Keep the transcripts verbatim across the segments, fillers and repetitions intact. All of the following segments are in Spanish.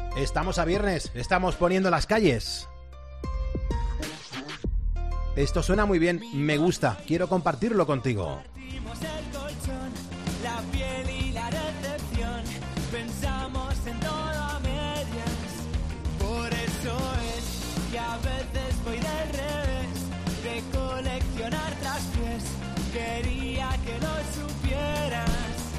Estamos a viernes, estamos poniendo las calles. Esto suena muy bien, me gusta, quiero compartirlo contigo. La piel y la recepción, pensamos en todo a medias. Por eso es que a veces voy del revés, de coleccionar traspiés. Quería que lo supieras.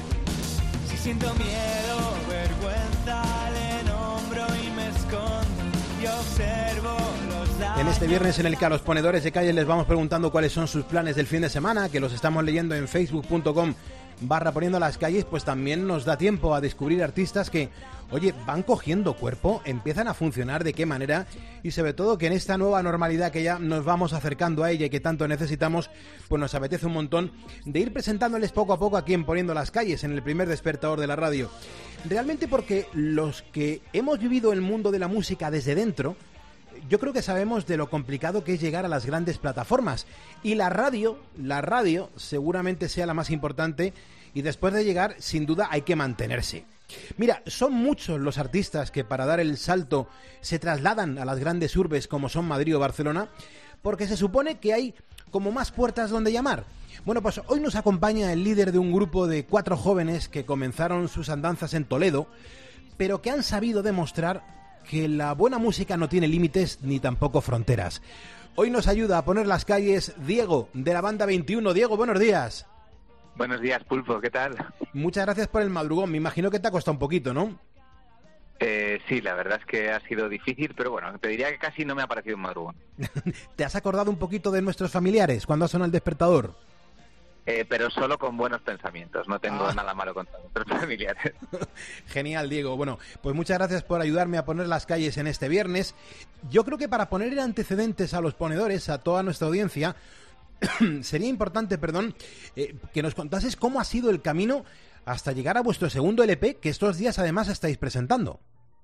Si siento miedo, vergüenza, le nombro y me escondo y observo los daños. En este viernes en el que a los ponedores de calle les vamos preguntando cuáles son sus planes del fin de semana, que los estamos leyendo en facebook punto com barra poniendo las calles, pues también nos da tiempo a descubrir artistas que, oye, van cogiendo cuerpo, empiezan a funcionar, de qué manera, y sobre todo que en esta nueva normalidad que ya nos vamos acercando a ella y que tanto necesitamos, pues nos apetece un montón de ir presentándoles poco a poco aquí en Poniendo las Calles, en el primer despertador de la radio. Realmente porque los que hemos vivido el mundo de la música desde dentro, yo creo que sabemos de lo complicado que es llegar a las grandes plataformas, y la radio, la radio seguramente sea la más importante, y después de llegar, sin duda, hay que mantenerse. Mira, son muchos los artistas que para dar el salto se trasladan a las grandes urbes como son Madrid o Barcelona, porque se supone que hay como más puertas donde llamar. Bueno, pues hoy nos acompaña el líder de un grupo de cuatro jóvenes que comenzaron sus andanzas en Toledo, pero que han sabido demostrar que la buena música no tiene límites ni tampoco fronteras. Hoy nos ayuda a poner las calles Diego, de la banda veintiuno. Diego, buenos días. Buenos días, Pulpo, ¿qué tal? Muchas gracias por el madrugón, me imagino que te ha costado un poquito, ¿no? Eh, sí, la verdad es que ha sido difícil, pero bueno, te diría que casi no me ha parecido un madrugón. ¿Te has acordado un poquito de nuestros familiares cuando ha sonado el despertador? Eh, pero solo con buenos pensamientos, no tengo ah. nada malo contra nuestros familiares. Genial, Diego. Bueno, pues muchas gracias por ayudarme a poner las calles en este viernes. Yo creo que para poner antecedentes a los ponedores, a toda nuestra audiencia, sería importante, perdón, eh, que nos contases cómo ha sido el camino hasta llegar a vuestro segundo L P, que estos días además estáis presentando.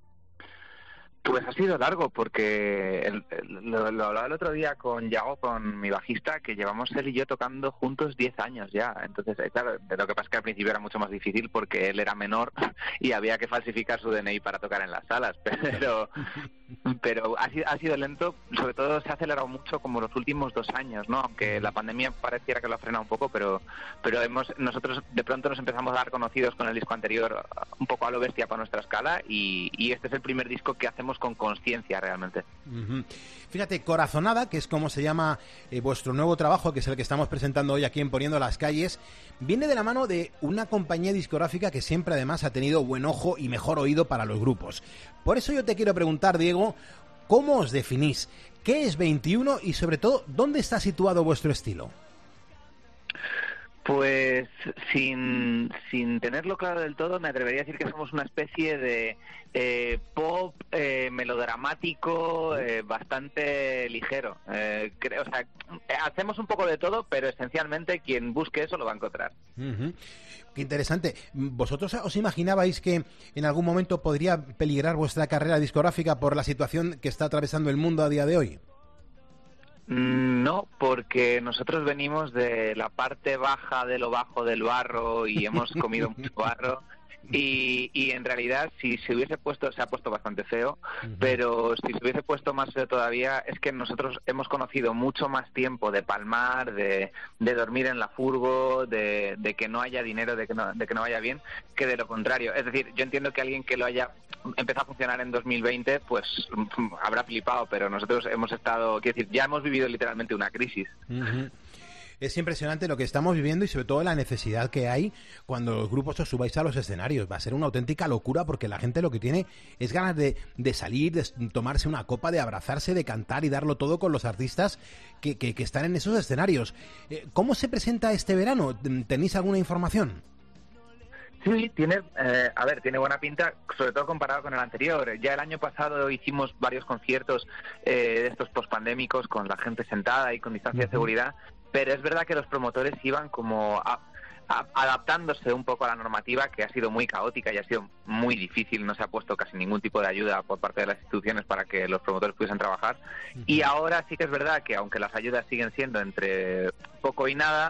Pues ha sido largo, porque el, el, lo, lo hablaba el otro día con Yago, con mi bajista, que llevamos él y yo tocando juntos diez años ya. Entonces, claro, lo que pasa es que al principio era mucho más difícil porque él era menor y había que falsificar su D N I para tocar en las salas. Pero pero ha sido, ha sido lento, sobre todo se ha acelerado mucho como los últimos dos años, ¿no? Aunque la pandemia pareciera que lo ha frenado un poco, pero pero hemos nosotros de pronto nos empezamos a dar conocidos con el disco anterior un poco a lo bestia para nuestra escala, y, y este es el primer disco que hacemos con conciencia realmente. Uh-huh. Fíjate, Corazonada, que es como se llama eh, vuestro nuevo trabajo, que es el que estamos presentando hoy aquí en Poniendo las Calles, viene de la mano de una compañía discográfica que siempre además ha tenido buen ojo y mejor oído para los grupos. Por eso yo te quiero preguntar, Diego, ¿cómo os definís? ¿Qué es veintiuno? Y sobre todo, ¿dónde está situado vuestro estilo? Pues sin, sin tenerlo claro del todo, me atrevería a decir que somos una especie de eh, pop eh, melodramático eh, bastante ligero. Eh, creo, o sea, hacemos un poco de todo, pero esencialmente quien busque eso lo va a encontrar. Uh-huh. Qué interesante. ¿Vosotros os imaginabais que en algún momento podría peligrar vuestra carrera discográfica por la situación que está atravesando el mundo a día de hoy? No, porque nosotros venimos de la parte baja de lo bajo del barro y hemos comido mucho barro. Y, y en realidad si se hubiese puesto, se ha puesto bastante feo, uh-huh. pero si se hubiese puesto más feo todavía, es que nosotros hemos conocido mucho más tiempo de palmar, de, de dormir en la furgo, de, de que no haya dinero, de que no, de que no vaya bien, que de lo contrario. Es decir, yo entiendo que alguien que lo haya empezado a funcionar en dos mil veinte, pues habrá flipado, pero nosotros hemos estado, quiero decir, ya hemos vivido literalmente una crisis. Uh-huh. Es impresionante lo que estamos viviendo y sobre todo la necesidad que hay cuando los grupos os subáis a los escenarios. Va a ser una auténtica locura porque la gente lo que tiene es ganas de, de salir, de tomarse una copa, de abrazarse, de cantar y darlo todo con los artistas que, que, que están en esos escenarios. ¿Cómo se presenta este verano? ¿Tenéis alguna información? Sí, tiene, eh, a ver, tiene buena pinta, sobre todo comparado con el anterior. Ya el año pasado hicimos varios conciertos eh, de estos pospandémicos con la gente sentada y con distancia de seguridad, pero es verdad que los promotores iban como a, a, adaptándose un poco a la normativa, que ha sido muy caótica y ha sido muy difícil. No se ha puesto casi ningún tipo de ayuda por parte de las instituciones para que los promotores pudiesen trabajar. Y ahora sí que es verdad que aunque las ayudas siguen siendo entre poco y nada,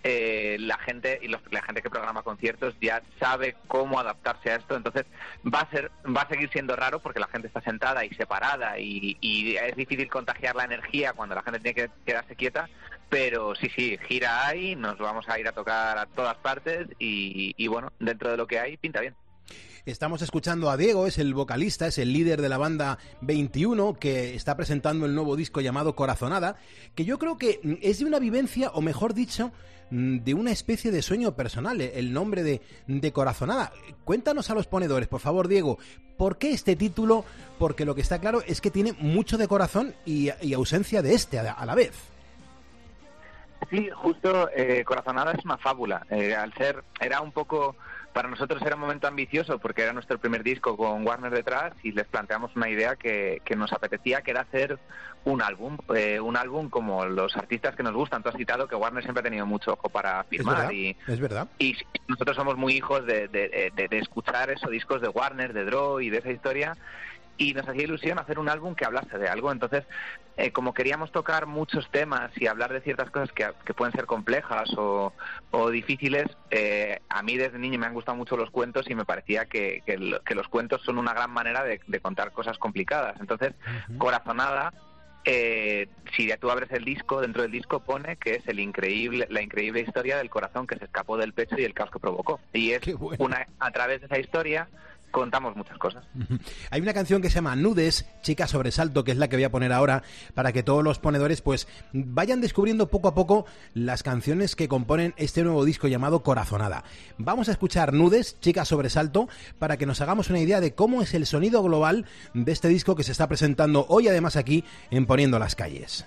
eh, la gente y los, la gente que programa conciertos ya sabe cómo adaptarse a esto, entonces va a ser va a seguir siendo raro porque la gente está sentada y separada y, y es difícil contagiar la energía cuando la gente tiene que quedarse quieta, pero sí, sí, gira hay, nos vamos a ir a tocar a todas partes y, y bueno, dentro de lo que hay, pinta bien. Estamos escuchando a Diego, es el vocalista, es el líder de la banda veintiuno, que está presentando el nuevo disco llamado Corazonada, que yo creo que es de una vivencia, o mejor dicho, de una especie de sueño personal, el nombre de, de Corazonada. Cuéntanos a los ponedores, por favor, Diego, ¿por qué este título? Porque lo que está claro es que tiene mucho de corazón y, y ausencia de este a, a la vez. Sí, justo, eh, Corazonada es una fábula. Eh, al ser, era un poco, para nosotros era un momento ambicioso porque era nuestro primer disco con Warner detrás y les planteamos una idea que, que nos apetecía, que era hacer un álbum, eh, un álbum como los artistas que nos gustan. Tú has citado que Warner siempre ha tenido mucho ojo para firmar. Es verdad, y, es verdad. Y nosotros somos muy hijos de, de, de, de escuchar esos discos de Warner, de Draw y de esa historia. Y nos hacía ilusión hacer un álbum que hablase de algo. Entonces, eh, como queríamos tocar muchos temas y hablar de ciertas cosas que, que pueden ser complejas o, o difíciles, eh, a mí desde niño me han gustado mucho los cuentos y me parecía que, que, el, que los cuentos son una gran manera de, de contar cosas complicadas. Entonces, uh-huh. Corazonada, eh, si tú abres el disco, dentro del disco pone que es el increíble, la increíble historia del corazón que se escapó del pecho y el caos que provocó. Y es bueno. una a través de esa historia contamos muchas cosas. Hay una canción que se llama Nudes, Chica Sobresalto, que es la que voy a poner ahora para que todos los ponedores pues vayan descubriendo poco a poco las canciones que componen este nuevo disco llamado Corazonada. Vamos a escuchar Nudes, Chica Sobresalto, para que nos hagamos una idea de cómo es el sonido global de este disco que se está presentando hoy además aquí en Poniendo las Calles.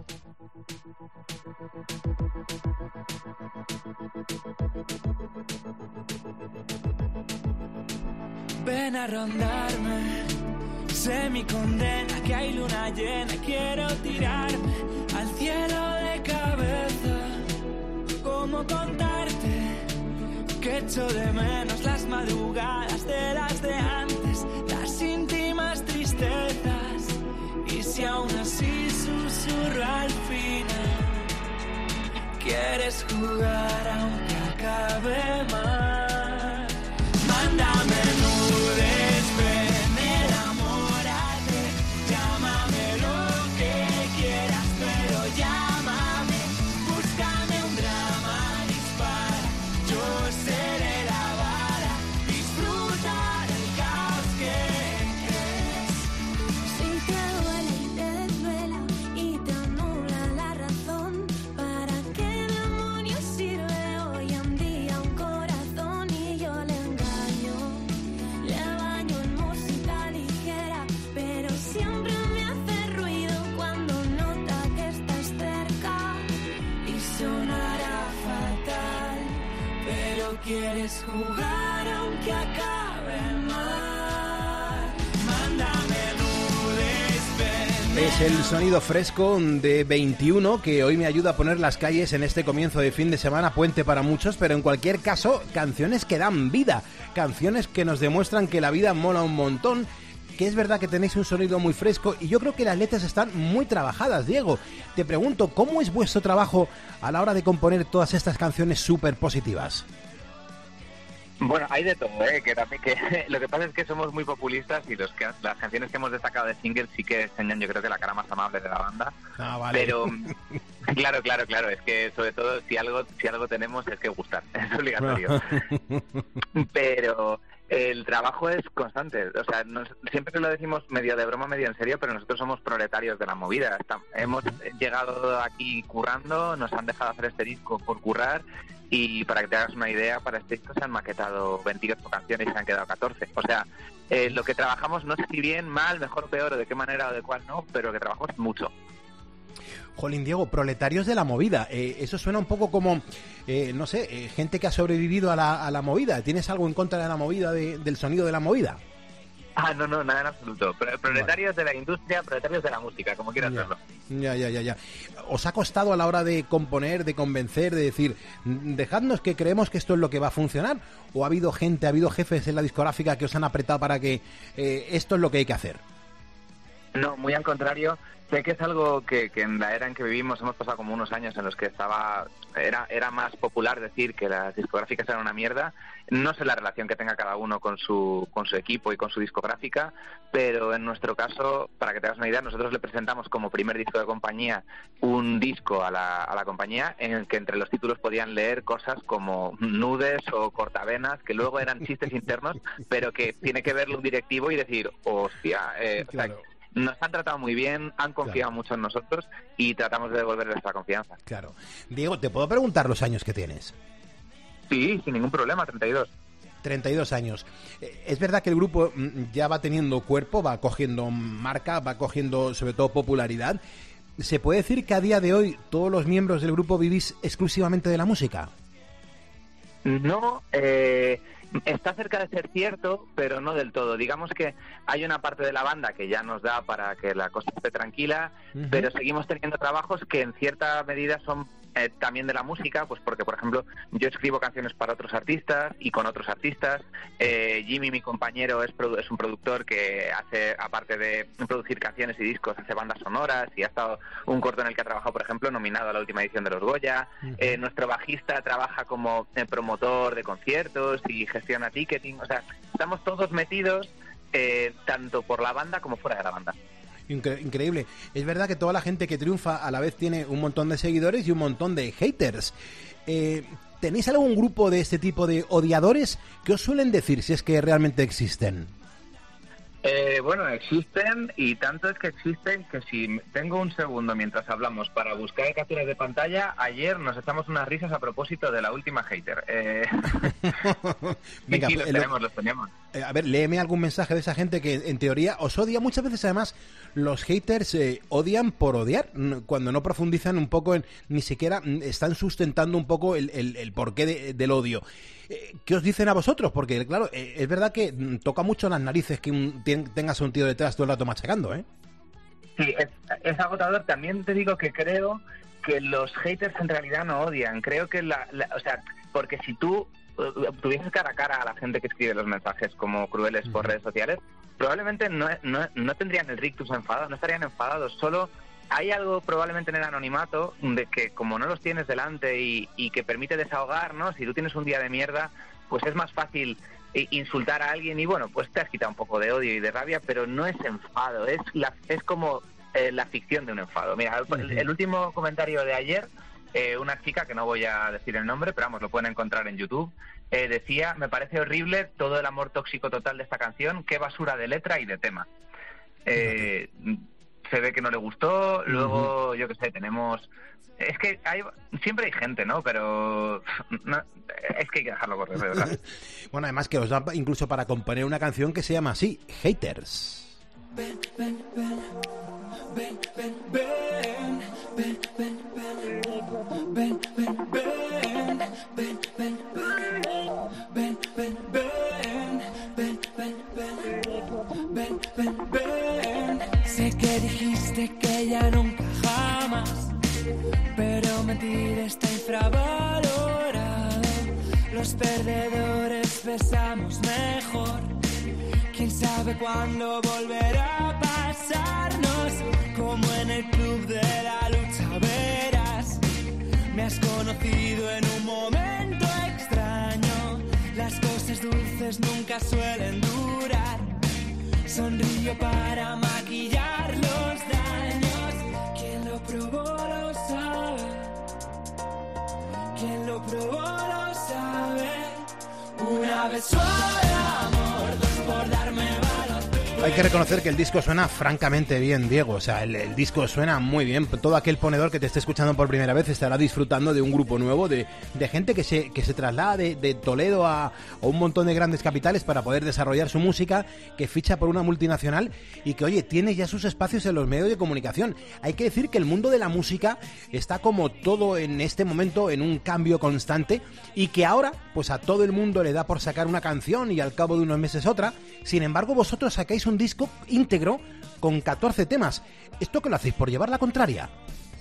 Ven a rondarme, sé mi condena, que hay luna llena, quiero tirarme al cielo de cabeza. ¿Cómo contarte que echo de menos las madrugadas de las de antes, las íntimas tristezas? Y si aún así susurro al final, quieres jugar aunque acabe mal, mándame nudes, ven, enamórate, llámame lo que quieras, pero llámame, búscame un drama, dispara, yo seré la vara, disfruta del caos que es. Sin que duele y te desvela y te anula la razón, ¿para qué demonios sirve hoy en día un corazón? Y yo le siempre me hace ruido cuando nota que estás cerca y sonará fatal, pero quieres jugar aunque acabe mal, mándame nudes, ven. Es el sonido fresco de veintiuno que hoy me ayuda a poner las calles en este comienzo de fin de semana, puente para muchos, pero en cualquier caso, canciones que dan vida, canciones que nos demuestran que la vida mola un montón, que es verdad que tenéis un sonido muy fresco y yo creo que las letras están muy trabajadas. Diego, te pregunto, ¿cómo es vuestro trabajo a la hora de componer todas estas canciones súper positivas? Bueno, hay de todo, ¿eh? Que también que lo que pasa es que somos muy populistas y los que las canciones que hemos destacado de singles sí que enseñan, yo creo que la cara más amable de la banda. Ah, vale. Pero claro, claro, claro, es que sobre todo si algo si algo tenemos es que gustar, es obligatorio. Pero el trabajo es constante, o sea, nos, siempre lo decimos medio de broma, medio en serio, pero nosotros somos proletarios de la movida. Estamos, hemos llegado aquí currando, nos han dejado hacer este disco por currar y para que te hagas una idea, para este disco se han maquetado veintiocho canciones y se han quedado catorce. O sea, eh, lo que trabajamos no sé si bien, mal, mejor o peor, o de qué manera o de cuál no, pero que trabajamos mucho. Jolín, Diego, proletarios de la movida. Eh, eso suena un poco como, eh, no sé, eh, gente que ha sobrevivido a la, a la movida. ¿Tienes algo en contra de la movida, de, del sonido de la movida? Ah, no, no, nada en absoluto. Proletarios bueno. de la industria, proletarios de la música, como quieras ya, hacerlo. Ya, ya, ya, ya. ¿Os ha costado a la hora de componer, de convencer, de decir, dejadnos que creemos que esto es lo que va a funcionar? ¿O ha habido gente, ha habido jefes en la discográfica que os han apretado para que eh, esto es lo que hay que hacer? No, muy al contrario. Sé que es algo que, que en la era en que vivimos hemos pasado como unos años en los que estaba era era más popular decir que las discográficas eran una mierda. No sé la relación que tenga cada uno con su con su equipo y con su discográfica, pero en nuestro caso, para que te hagas una idea, nosotros le presentamos como primer disco de compañía un disco a la, a la compañía en el que entre los títulos podían leer cosas como nudes o cortavenas, que luego eran chistes internos, pero que tiene que verlo un directivo y decir, hostia, eh, claro. o sea, nos han tratado muy bien, han confiado claro. mucho en nosotros y tratamos de devolverles esa confianza. Claro. Diego, ¿te puedo preguntar los años que tienes? Sí, sin ningún problema, treinta y dos. treinta y dos años. Es verdad que el grupo ya va teniendo cuerpo, va cogiendo marca, va cogiendo sobre todo popularidad. ¿Se puede decir que a día de hoy todos los miembros del grupo vivís exclusivamente de la música? No, eh... está cerca de ser cierto, pero no del todo. Digamos que hay una parte de la banda que ya nos da para que la cosa esté tranquila, uh-huh. pero seguimos teniendo trabajos que en cierta medida son eh, también de la música, pues porque, por ejemplo, yo escribo canciones para otros artistas y con otros artistas. Eh, Jimmy, mi compañero, es, produ- es un productor que hace, aparte de producir canciones y discos, hace bandas sonoras y ha estado un corto en el que ha trabajado, por ejemplo, nominado a la última edición de los Goya. Uh-huh. Eh, nuestro bajista trabaja como eh, promotor de conciertos y gestiona ticketing. O sea, estamos todos metidos eh, tanto por la banda como fuera de la banda. Incre- increíble. Es verdad que toda la gente que triunfa a la vez tiene un montón de seguidores y un montón de haters. Eh, ¿Tenéis algún grupo de este tipo de odiadores? ¿Qué os suelen decir si es que realmente existen? Eh, bueno, existen, y tanto es que existen que si tengo un segundo mientras hablamos para buscar capturas de pantalla, ayer nos echamos unas risas a propósito de la última hater. Eh... Venga, sí, sí, los lo, tenemos, los tenemos. Eh, a ver, léeme algún mensaje de esa gente que en teoría os odia. Muchas veces además los haters eh, odian por odiar, cuando no profundizan un poco en, ni siquiera están sustentando un poco el, el, el porqué de, del odio. ¿Qué os dicen a vosotros? Porque, claro, es verdad que toca mucho las narices que un, tengas a un tío detrás todo el rato machacando, ¿eh? Sí, es, es agotador. También te digo que creo que los haters en realidad no odian. Creo que, la, la o sea, porque si tú uh, tuvieses cara a cara a la gente que escribe los mensajes como crueles por uh-huh. redes sociales, probablemente no, no, no tendrían el rictus enfadados, no estarían enfadados, solo... Hay algo probablemente en el anonimato de que como no los tienes delante y, y que permite desahogar, ¿no? Si tú tienes un día de mierda, pues es más fácil insultar a alguien y bueno, pues te has quitado un poco de odio y de rabia, pero no es enfado, es la, es como eh, la ficción de un enfado. Mira, el, el último comentario de ayer, eh, una chica, que no voy a decir el nombre, pero vamos, lo pueden encontrar en YouTube, eh, decía, me parece horrible todo el amor tóxico total de esta canción, qué basura de letra y de tema. Eh... Se ve que no le gustó, luego, uh-huh. yo qué sé, tenemos... Es que hay siempre hay gente, ¿no? Pero no, es que hay que dejarlo correr, de verdad. Bueno, además que os da incluso para componer una canción que se llama así, Haters. Ven, ven, ven, ven, ven, ven, ven, ven, ven, ven, ven, ven, ven, ven, ven, ven, ven, ven, ven, ven. Sé que dijiste que ya nunca jamás, pero mentir está infravalorado. Los perdedores besamos mejor. Quién sabe cuándo volverá a pasarnos, como en el club de la lucha verás. Me has conocido en un momento extraño. Las cosas dulces nunca suelen durar. Sonrío para maquillar los daños. Quien lo probó lo sabe. Quien lo probó lo sabe. Una vez suave amor, dos por darme valor. Hay que reconocer que el disco suena francamente bien, Diego. O sea, el, el disco suena muy bien. Todo aquel ponedor que te esté escuchando por primera vez estará disfrutando de un grupo nuevo, de, de gente que se, que se traslada de, de Toledo a, a un montón de grandes capitales para poder desarrollar su música, que ficha por una multinacional y que, oye, tiene ya sus espacios en los medios de comunicación. Hay que decir que el mundo de la música está como todo en este momento en un cambio constante y que ahora, pues a todo el mundo le da por sacar una canción y al cabo de unos meses otra. Sin embargo, vosotros sacáis un disco íntegro con catorce temas. ¿Esto qué lo hacéis? ¿Por llevar la contraria?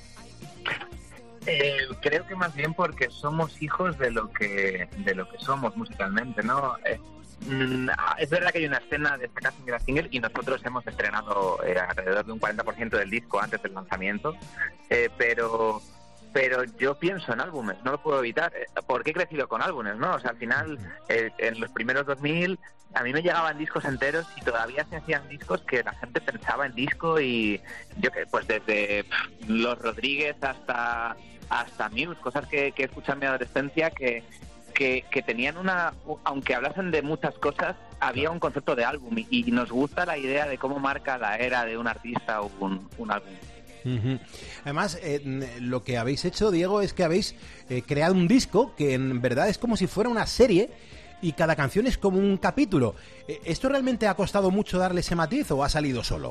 Eh, creo que más bien porque somos hijos de lo que de lo que somos musicalmente, ¿no? Eh, mm, es verdad que hay una escena de esta canción de la single y nosotros hemos estrenado eh, alrededor de un cuarenta por ciento del disco antes del lanzamiento, eh, pero pero yo pienso en álbumes, no lo puedo evitar, porque he crecido con álbumes, ¿no? O sea, al final, eh, en los primeros dos mil, a mí me llegaban discos enteros y todavía se hacían discos que la gente pensaba en disco y yo que pues desde pff, Los Rodríguez hasta hasta Muse, cosas que, que escuché en mi adolescencia que, que, que tenían una, aunque hablasen de muchas cosas, había un concepto de álbum y, y nos gusta la idea de cómo marca la era de un artista o un, un álbum. Uh-huh. Además, eh, lo que habéis hecho, Diego, es que habéis eh, creado un disco que en verdad es como si fuera una serie y cada canción es como un capítulo. Eh, ¿Esto realmente ha costado mucho darle ese matiz o ha salido solo?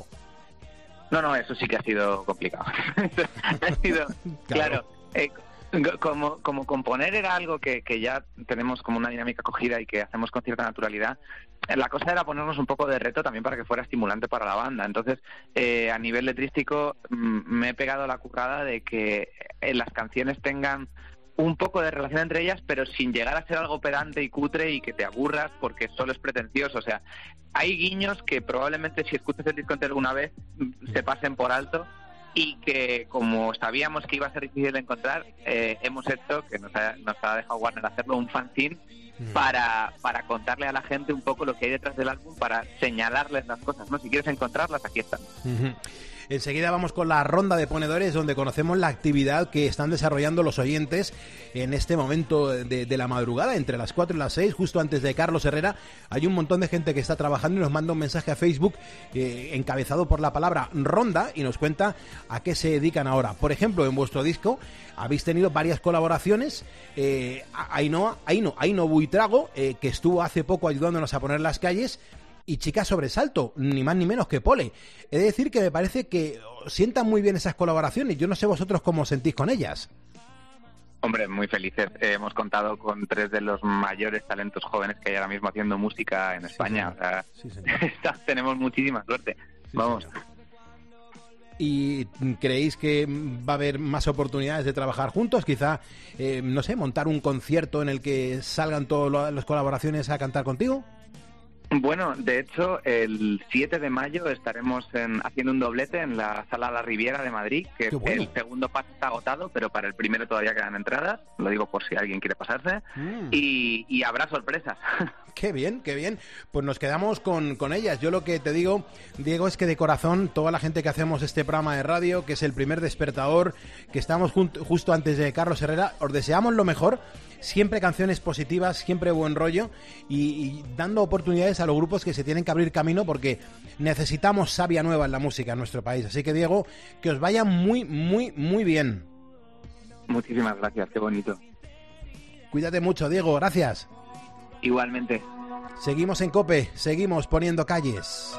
No, no, eso sí que ha sido complicado. ha sido, claro, claro eh, como, como componer era algo que, que ya tenemos como una dinámica cogida y que hacemos con cierta naturalidad. La cosa era ponernos un poco de reto también para que fuera estimulante para la banda. Entonces, eh, a nivel letrístico, mm, me he pegado la currada de que eh, las canciones tengan un poco de relación entre ellas, pero sin llegar a ser algo pedante y cutre y que te aburras porque solo es pretencioso. O sea, hay guiños que probablemente si escuchas el disco entero alguna vez se pasen por alto y que, como sabíamos que iba a ser difícil de encontrar, eh, hemos hecho, que nos ha, nos ha dejado Warner hacerlo, un fanzine para para contarle a la gente un poco lo que hay detrás del álbum, para señalarles las cosas, ¿no? Si quieres encontrarlas, aquí están. Uh-huh. Enseguida vamos con la ronda de ponedores, donde conocemos la actividad que están desarrollando los oyentes en este momento de, de la madrugada, entre las cuatro y las seis, justo antes de Carlos Herrera. Hay un montón de gente que está trabajando y nos manda un mensaje a Facebook eh, encabezado por la palabra ronda y nos cuenta a qué se dedican ahora. Por ejemplo, en vuestro disco habéis tenido varias colaboraciones. Eh, Ainhoa, Aino, Aino Buitrago, eh, que estuvo hace poco ayudándonos a poner las calles, y Chica Sobresalto, ni más ni menos que Pole. He de decir que me parece que sientan muy bien esas colaboraciones. Yo no sé vosotros cómo os sentís con ellas. Hombre, muy felices. Eh, hemos contado con tres de los mayores talentos jóvenes que hay ahora mismo haciendo música en España. Sí, o sea, sí, tenemos muchísima suerte. Sí, Vamos. Señor. ¿Y creéis que va a haber más oportunidades de trabajar juntos? Quizá, eh, no sé, montar un concierto en el que salgan todas las colaboraciones a cantar contigo. Bueno, de hecho, el siete de mayo estaremos en, haciendo un doblete en la Sala La Riviera de Madrid, que bueno. El segundo paso está agotado, pero para el primero todavía quedan entradas, lo digo por si alguien quiere pasarse, mm. y, y habrá sorpresas. Qué bien, qué bien. Pues nos quedamos con, con ellas. Yo lo que te digo, Diego, es que de corazón, toda la gente que hacemos este programa de radio, que es el primer despertador, que estamos junto, justo antes de Carlos Herrera, os deseamos lo mejor. Siempre canciones positivas, siempre buen rollo y, y dando oportunidades a los grupos que se tienen que abrir camino, porque necesitamos savia nueva en la música en nuestro país. Así que, Diego, que os vaya muy, muy, muy bien. Muchísimas gracias, qué bonito. Cuídate mucho, Diego, gracias. Igualmente. Seguimos en COPE, seguimos poniendo calles.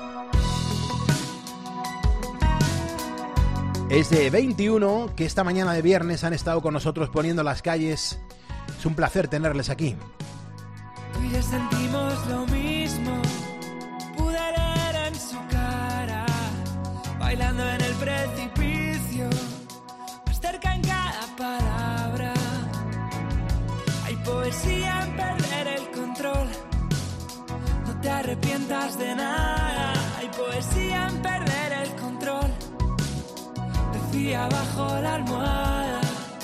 Es de veintiuno, que esta mañana de viernes han estado con nosotros poniendo las calles. Es un placer tenerles aquí. Tú y yo sentimos lo mismo, pude leer en su cara, bailando en el precipicio, más cerca en cada palabra. Hay poesía en perder el control, no te arrepientas de nada. Hay poesía en perder el control, decía bajo la almohada.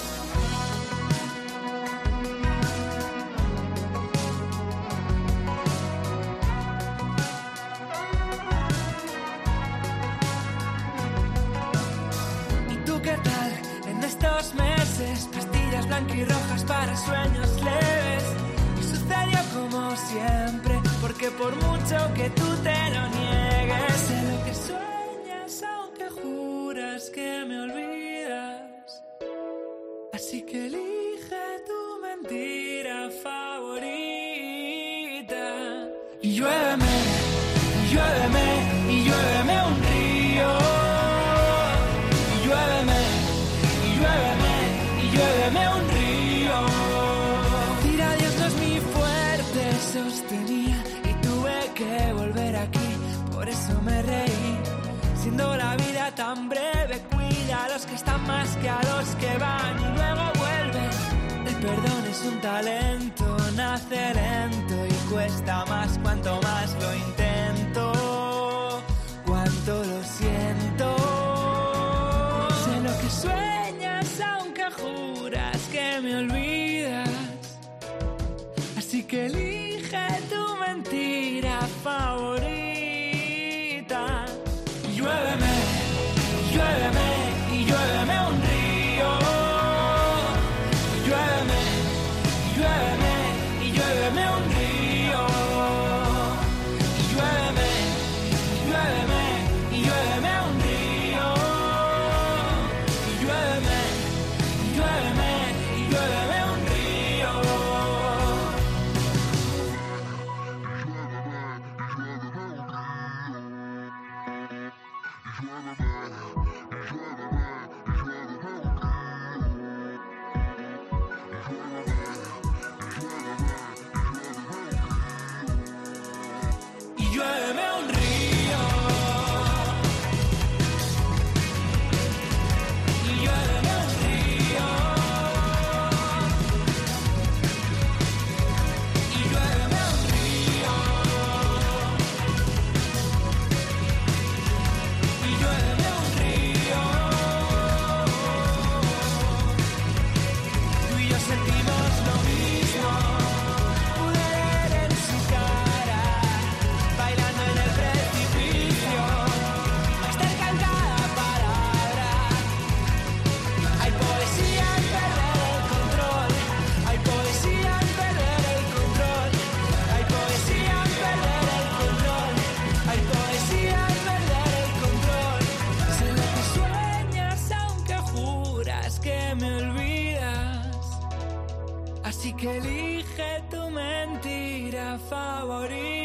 Estos meses, pastillas blanquirrojas para sueños leves. Y sucedió como siempre, porque por mucho que tú te lo niegues, sé lo que sueñas aunque juras que me olvidas. Así que elige tu mentira favorita. Y lluéveme, y lluéveme, y lluéveme un río. Lluéveme un río. Decir adiós no es mi fuerte, sostenía, y tuve que volver aquí, por eso me reí. Siendo la vida tan breve, cuida a los que están más que a los que van y luego vuelven. El perdón es un talento, nace lento y cuesta más cuanto más lo intento, cuánto lo siento. Sé lo que sueñas aunque juras que me olvidas, así que elige tu mentira favorita. Lluéveme, lluéveme y lluéveme un río. Lluéveme, lluéveme y lluéveme un río. Lluéveme, lluéveme y lluéveme un río. Lluéveme, lluéveme y lluéveme un río. Y lluéveme un río. Y lluéveme un río. Y lluéveme un río. Y lluéveme un río. Tú y yo sentimos lo mismo. Pude ver en su cara, bailando en el precipicio, más cerca en cada palabra. Hay poesía en perder el control. Hay poesía en perder el control. Hay poesía en perder el control. Hay poesía en perder el control. Sé lo que sueñas aunque juras que me olvidas, así que elige tu mentira favorita.